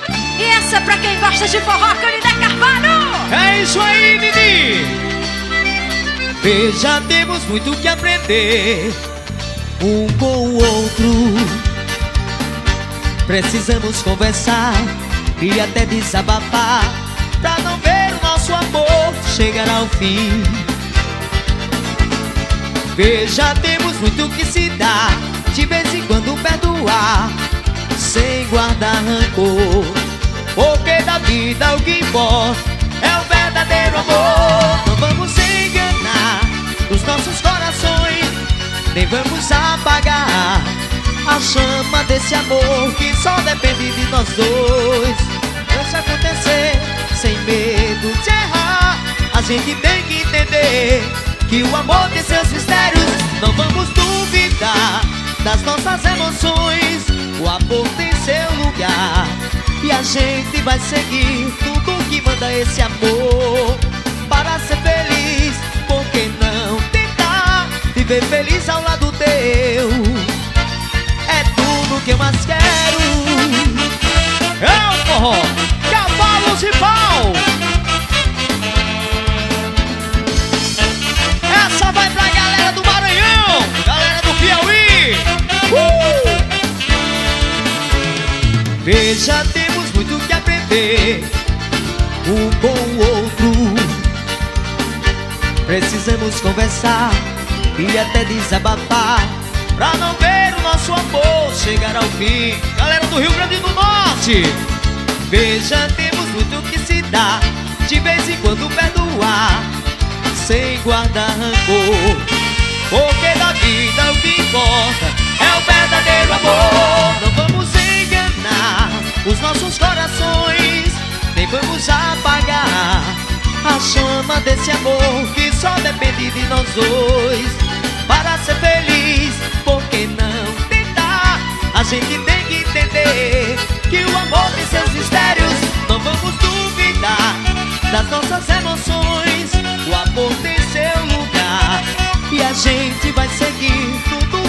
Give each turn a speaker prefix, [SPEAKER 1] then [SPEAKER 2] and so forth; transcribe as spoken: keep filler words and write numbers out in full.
[SPEAKER 1] E essa é pra quem gosta de forró, Canidé Carvalho.
[SPEAKER 2] É isso aí, Nini. Veja, temos muito que aprender um com o outro. Precisamos conversar e até desabafar, pra não ver o nosso amor chegar ao fim. Veja, temos muito que se dar, de vez em quando perdoar, sem guardar rancor. Porque da vida o que importa é o verdadeiro amor. Não vamos enganar os nossos corações, nem vamos apagar a chama desse amor que só depende de nós dois. Deixa acontecer sem medo de errar. A gente tem que entender que o amor tem seus mistérios. Não vamos duvidar das nossas emoções. O amor tem seu lugar e a gente vai seguir tudo que manda esse amor. Para ser feliz, por que não tentar viver feliz ao lado teu? É tudo que eu mais quero. É o forró, cavalos e pau. Essa vai pra galera do Maranhão, galera do Piauí. uh! Veja, temos muito que aprender um com o outro. Precisamos conversar e até desabafar, pra não ver o nosso amor chegar ao fim. Galera do Rio Grande do Norte, veja, temos muito que se dar, de vez em quando perdoar, sem guardar rancor. Porque da vida o que importa é o verdadeiro amor. Não vamos enganar os nossos corações, nem vamos apagar a chama desse amor que só depende de nós dois. Para ser feliz, por que não tentar? A gente tem que entender que o amor tem seus mistérios. Não vamos duvidar das nossas emoções. O amor tem seu lugar e a gente vai seguir tudo